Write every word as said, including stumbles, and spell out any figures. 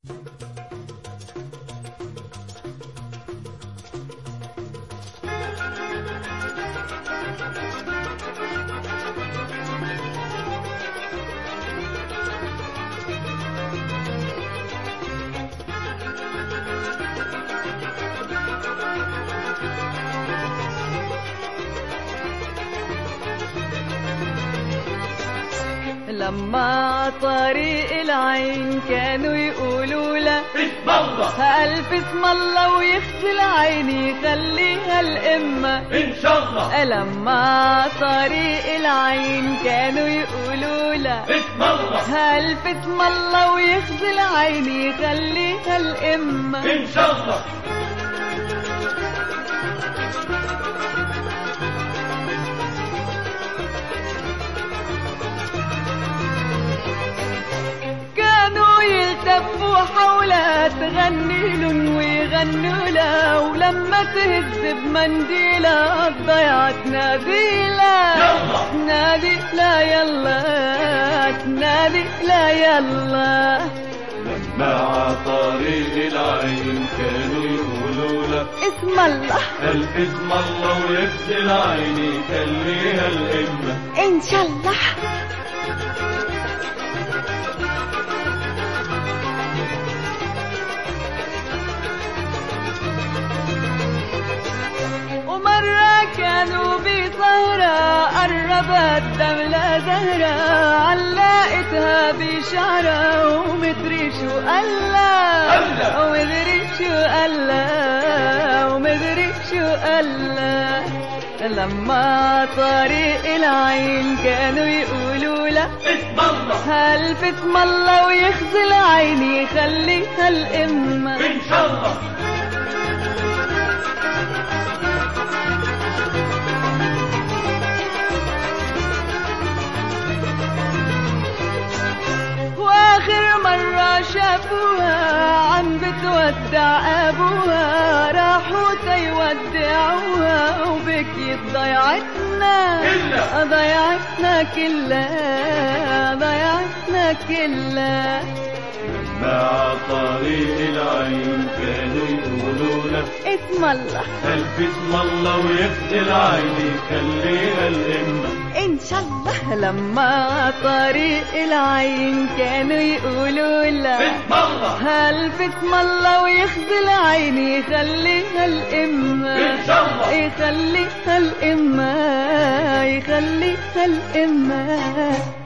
لما طريق العين كانوا يقولوا له اسم الله ألف اسم الله ويغسل عيني يخليها الإمة إن شاء الله. لما طريق العين كانوا يقولوا له اسم الله ألف اسم الله ويغسل عيني يخليها الإمة إن شاء الله. يلتفوا حولها تغني لن ويغنوا لها، ولما تهز بمنديلها ضيعت تناديلها تنادي لا يلا تنادي لا يلا. لما عطاريق العين كانوا يقولوا لك اسم الله ألف اسم الله ويغسل عيني يخليها الإمة إن شاء الله. كانوا بسهرة قربت دملة زهرة علقتها بشعرها ومدري شو قالها ومدري شو قالها ومدري شو قالها. لما طريق العين كانوا يقولوا له اسم الله ألف اسم الله ويغسل عيني يخليها الإمة إن شاء الله. شافوها عم بتودع أبوها راحوا تيودعوها وبكيت ضيعتنا ضيعتنا كلها ضيعتنا كلها. لما عطاريق العين كانوا يقولوا لك اسم الله ألف اسم الله ويغسل عيني يخليها الإمة إن شاء الله. لما طريق العين كانوا يقولوا له اسم الله ألف اسم الله ويغسل عيني يخليها الإمة إن شاء الله. يخليها الإمة يخليها الإمة.